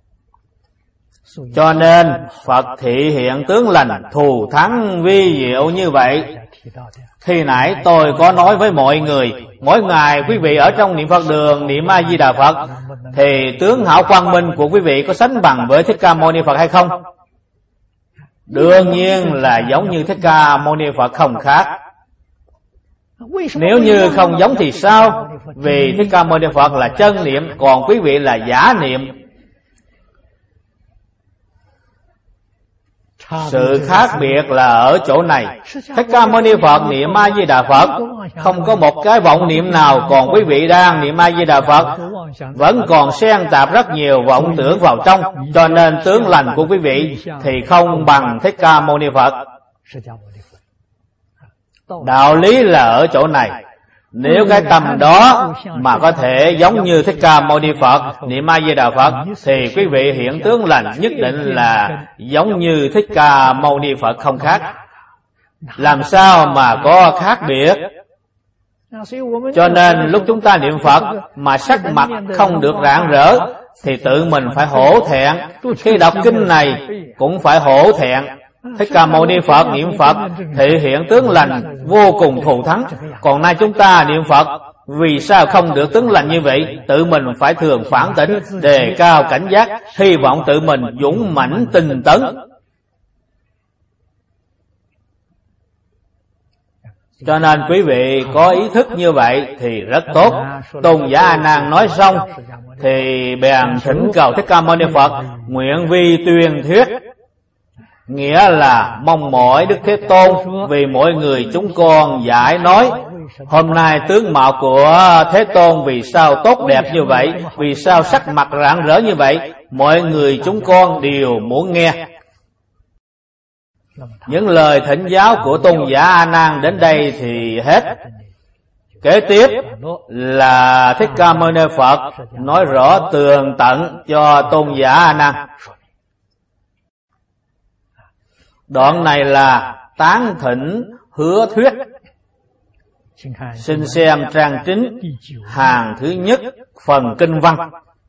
cho nên Phật thị hiện tướng lành, thù thắng vi diệu như vậy. Khi nãy tôi có nói với mọi người, mỗi ngày quý vị ở trong niệm Phật đường niệm A Di Đà Phật thì tướng hảo quang minh của quý vị có sánh bằng với Thích Ca Mâu Ni Phật hay không? Đương nhiên là giống như Thích Ca Mâu Ni Phật không khác. Nếu như không giống thì sao? Vì Thích Ca Mâu Ni Phật là chân niệm, còn quý vị là giả niệm. Sự khác biệt là ở chỗ này. Thích Ca Mâu Ni Phật niệm A Di Đà Phật không có một cái vọng niệm nào, còn quý vị đang niệm A Di Đà Phật vẫn còn xen tạp rất nhiều vọng tưởng vào trong, cho nên tướng lành của quý vị thì không bằng Thích Ca Mâu Ni Phật. Đạo lý là ở chỗ này. Nếu cái tâm đó mà có thể giống như Thích Ca Mâu Ni Phật niệm A Di Đà Phật thì quý vị hiện tướng lành nhất định là giống như Thích Ca Mâu Ni Phật không khác. Làm sao mà có khác biệt? Cho nên lúc chúng ta niệm Phật mà sắc mặt không được rạng rỡ thì tự mình phải hổ thẹn. Khi đọc kinh này cũng phải hổ thẹn. Thích Ca Mâu Ni Phật niệm Phật thể hiện tướng lành vô cùng thù thắng, còn nay chúng ta niệm Phật vì sao không được tướng lành như vậy? Tự mình phải thường phản tỉnh, đề cao cảnh giác, hy vọng tự mình dũng mãnh tinh tấn. Cho nên quý vị có ý thức như vậy thì rất tốt. Tôn giả A Nan nói xong thì bèn thỉnh cầu Thích Ca Mâu Ni Phật nguyện vi tuyên thuyết, nghĩa là mong mỏi Đức Thế Tôn vì mỗi người chúng con giải nói hôm nay tướng mạo của Thế Tôn vì sao tốt đẹp như vậy, vì sao sắc mặt rạng rỡ như vậy, mọi người chúng con đều muốn nghe. Những lời thỉnh giáo của Tôn giả A Nan đến đây thì hết. Kế tiếp là Thích Ca Mâu Ni Phật nói rõ tường tận cho Tôn giả A Nan. Đoạn này là tán thỉnh hứa thuyết. Xin xem trang chính hàng thứ nhất phần kinh văn.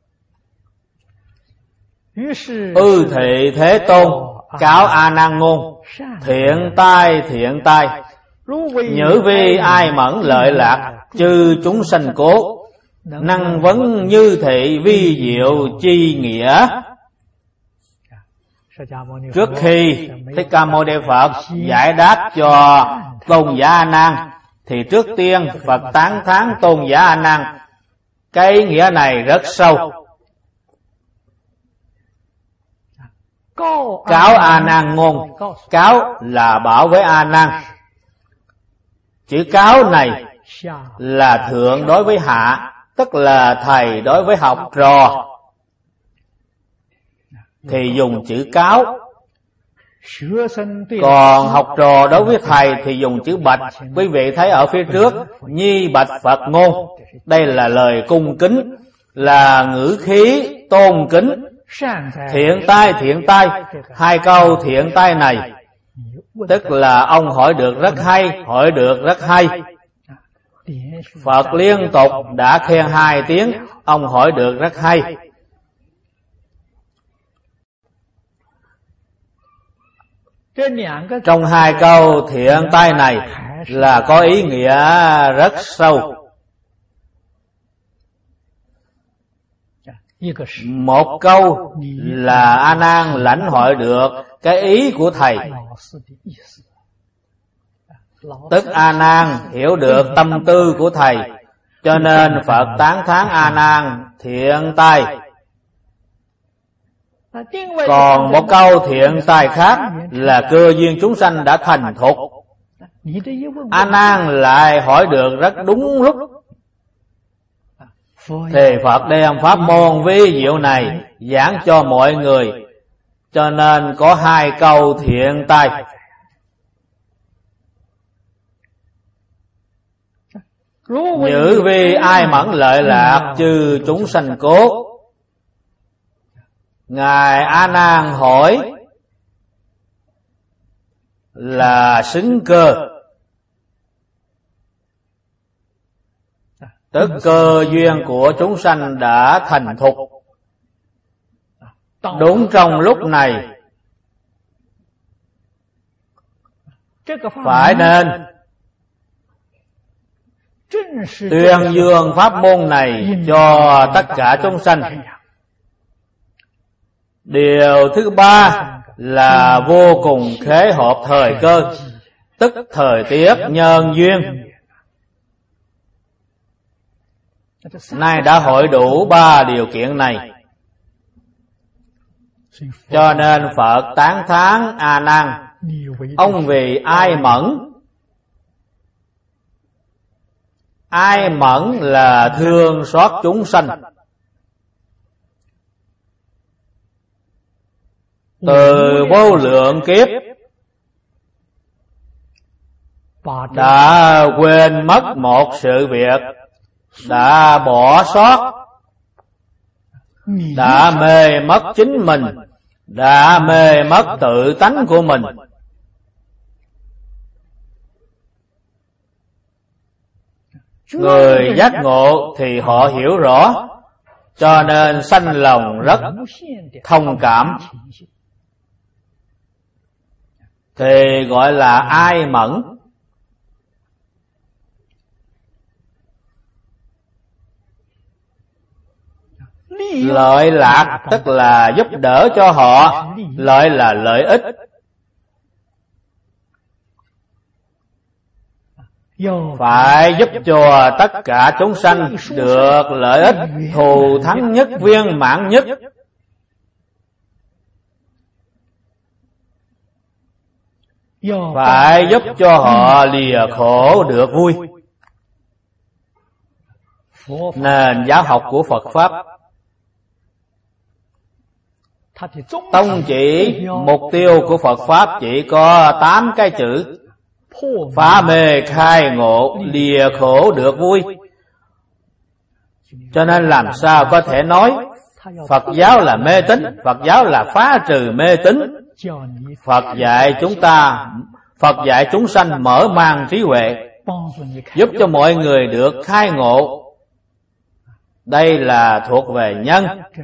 Thị Thế Tôn cáo A Nan ngôn: thiện tai nhữ vi ai mẫn lợi lạc, chư chúng sanh cố, năng vấn như thị vi diệu chi nghĩa. Trước khi Thích Ca Mâu Ni Phật giải đáp cho Tôn giả A Nan thì trước tiên Phật tán thán Tôn giả A Nan. Cái ý nghĩa này rất sâu. Cáo A Nan ngôn, cáo là bảo với A Nan. Chữ cáo này là thượng đối với hạ, tức là thầy đối với học trò thì dùng chữ cáo, còn học trò đối với thầy thì dùng chữ bạch. Quý vị thấy ở phía trước nhi bạch Phật ngôn, đây là lời cung kính, là ngữ khí tôn kính. Thiện tai, hai câu thiện tai này tức là ông hỏi được rất hay. Phật liên tục đã khen 2 tiếng, ông hỏi được rất hay. Trong hai câu thiện tai này là có ý nghĩa rất sâu. Một câu là A Nan lãnh hội được cái ý của thầy, tức A Nan hiểu được tâm tư của thầy, cho nên Phật tán thán A Nan thiện tai. Còn một câu thiện tai khác là cơ duyên chúng sanh đã thành thục. A Nan lại hỏi được rất đúng lúc, thì Phật đem pháp môn vi diệu này giảng cho mọi người, cho nên có hai câu thiện tai. Nhữ vi ai mẫn lợi lạc chư chúng sanh cốt. Ngài A Nan hỏi là xứng cơ, tức cơ duyên của chúng sanh đã thành thục. Đúng trong lúc này phải nên tuyên dương pháp môn này cho tất cả chúng sanh. Điều thứ ba là vô cùng khế hợp thời cơ, tức thời tiết nhân duyên. Nay đã hội đủ ba điều kiện này, cho nên Phật tán thán A Nan, ông vì ai mẫn. Ai mẫn là thương xót chúng sanh. Từ vô lượng kiếp đã quên mất một sự việc, đã bỏ sót, đã mê mất chính mình, đã mê mất tự tánh của mình. Người giác ngộ thì họ hiểu rõ, cho nên sanh lòng rất thông cảm, thì gọi là ai mẫn. Lợi lạc tức là giúp đỡ cho họ, lợi là lợi ích. Phải giúp cho tất cả chúng sanh được lợi ích thù thắng nhất, viên mãn nhất. Phải giúp cho họ lìa khổ được vui. Nền giáo học của Phật Pháp, tông chỉ mục tiêu của Phật Pháp chỉ có 8 cái chữ: phá mê khai ngộ, lìa khổ được vui. Cho nên làm sao có thể nói Phật giáo là mê tín, Phật giáo là phá trừ mê tín. Phật dạy chúng sanh mở mang trí huệ, giúp cho mọi người được khai ngộ. Đây là thuộc về nhân.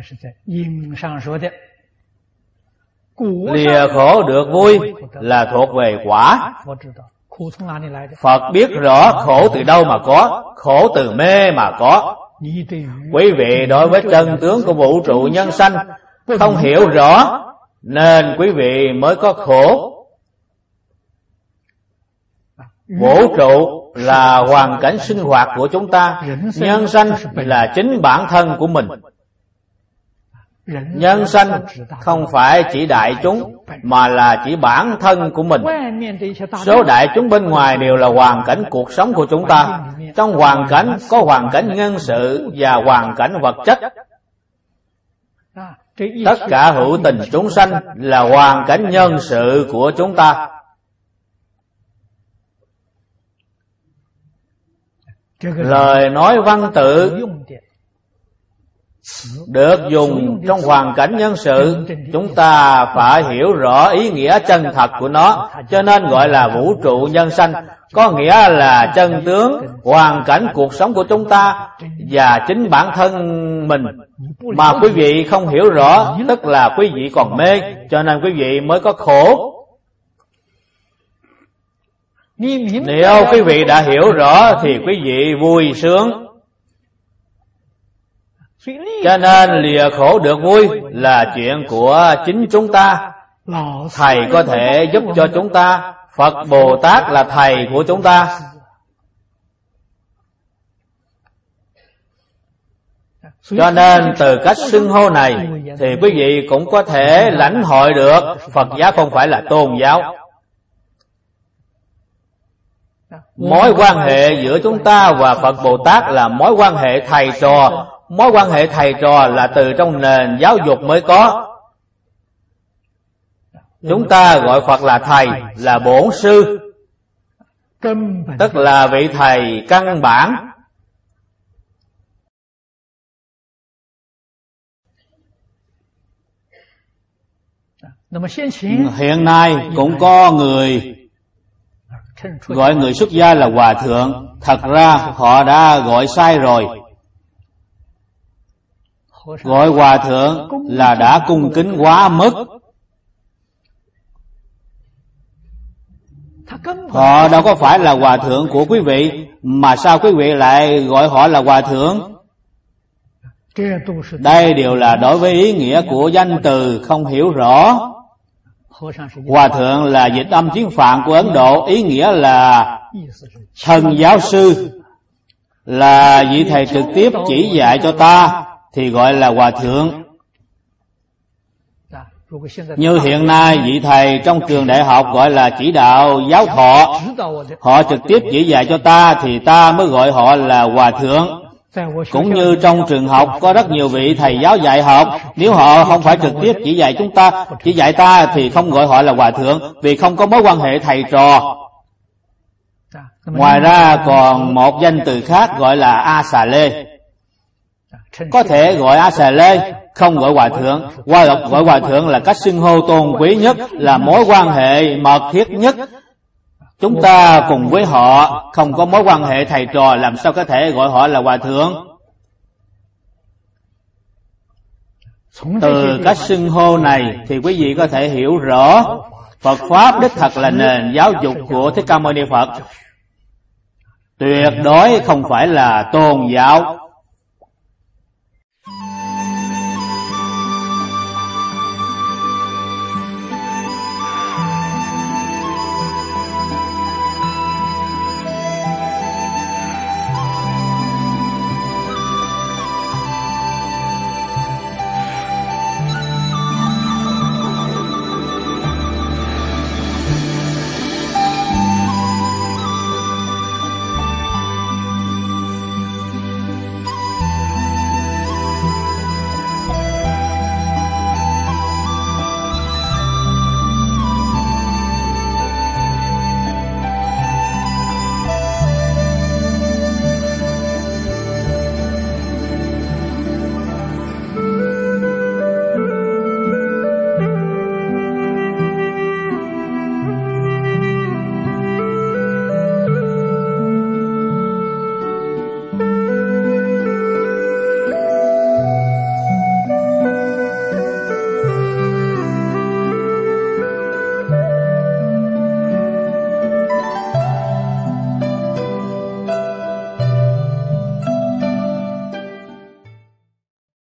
Lìa khổ được vui là thuộc về quả. Phật biết rõ khổ từ đâu mà có, khổ từ mê mà có. Quý vị đối với chân tướng của vũ trụ nhân sanh không hiểu rõ, nên quý vị mới có khổ. Vũ trụ là hoàn cảnh sinh hoạt của chúng ta, nhân sanh là chính bản thân của mình. Nhân sanh không phải chỉ đại chúng, mà là chỉ bản thân của mình. Số đại chúng bên ngoài đều là hoàn cảnh cuộc sống của chúng ta. Trong hoàn cảnh có hoàn cảnh nhân sự và hoàn cảnh vật chất. Tất cả hữu tình chúng sanh là hoàn cảnh nhân sự của chúng ta. Lời nói văn tự được dùng trong hoàn cảnh nhân sự, chúng ta phải hiểu rõ ý nghĩa chân thật của nó, cho nên gọi là vũ trụ nhân sanh, có nghĩa là chân tướng, hoàn cảnh cuộc sống của chúng ta và chính bản thân mình. Mà quý vị không hiểu rõ, tức là quý vị còn mê, cho nên quý vị mới có khổ. Nếu quý vị đã hiểu rõ thì quý vị vui sướng. Cho nên lìa khổ được vui là chuyện của chính chúng ta. Thầy có thể giúp cho chúng ta. Phật Bồ Tát là thầy của chúng ta. Cho nên từ cách xưng hô này thì quý vị cũng có thể lãnh hội được Phật giáo không phải là tôn giáo. Mối quan hệ giữa chúng ta và Phật Bồ Tát là mối quan hệ thầy trò. Mối quan hệ thầy trò là từ trong nền giáo dục mới có. Chúng ta gọi Phật là thầy, là bổn sư, tức là vị thầy căn bản. Hiện nay cũng có người gọi người xuất gia là hòa thượng. Thật ra họ đã gọi sai rồi. Gọi hòa thượng là đã cung kính quá mức. Họ đâu có phải là hòa thượng của quý vị, mà sao quý vị lại gọi họ là hòa thượng? Đây đều là đối với ý nghĩa của danh từ không hiểu rõ. Hòa thượng là dịch âm tiếng Phạn của Ấn Độ, ý nghĩa là thân giáo sư, là vị thầy trực tiếp chỉ dạy cho ta thì gọi là hòa thượng. Như hiện nay vị thầy trong trường đại học gọi là chỉ đạo giáo thọ, họ trực tiếp chỉ dạy cho ta thì ta mới gọi họ là hòa thượng. Cũng như trong trường học có rất nhiều vị thầy giáo dạy học, nếu họ không phải trực tiếp chỉ dạy chúng ta, chỉ dạy ta thì không gọi họ là hòa thượng, vì không có mối quan hệ thầy trò. Ngoài ra còn một danh từ khác gọi là A Xà Lê. Có thể gọi A Xà Lê, không gọi hòa thượng. Gọi hòa thượng là cách xưng hô tôn quý nhất, là mối quan hệ mật thiết nhất. Chúng ta cùng với họ không có mối quan hệ thầy trò, làm sao có thể gọi họ là hòa thượng? Từ cách xưng hô này thì quý vị có thể hiểu rõ Phật Pháp đích thật là nền giáo dục của Thích Ca Mâu Ni Phật. Tuyệt đối không phải là tôn giáo.